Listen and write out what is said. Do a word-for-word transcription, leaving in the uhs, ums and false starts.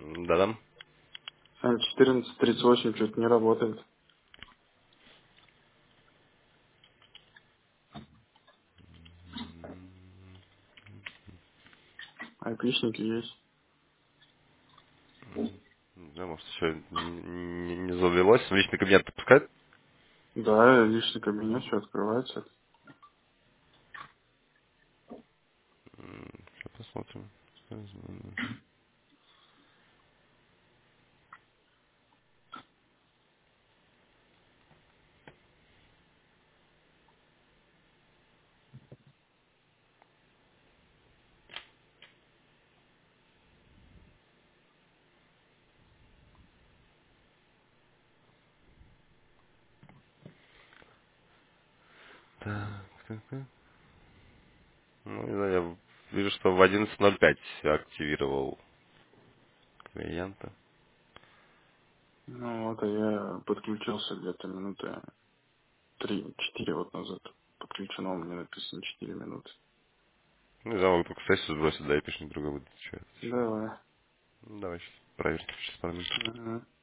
Да-да. четырнадцать тридцать восемь что-то не работает. Айпишники есть. Да, может, еще не, не завелось. В личный кабинет подпускать? Да, личный кабинет, все открывается. Сейчас посмотрим. Так, так, так. Ну, не знаю, я вижу, что в одиннадцать ноль пять активировал клиента. Ну вот, а я подключился где-то минуты три-четыре вот назад. Подключено, у меня написано четыре минуты. Ну, не знаю, могу только сессию сбросить, да, и пишем друга будет отвечать. Давай. Ну, давай сейчас проверим через пару минут. Ага.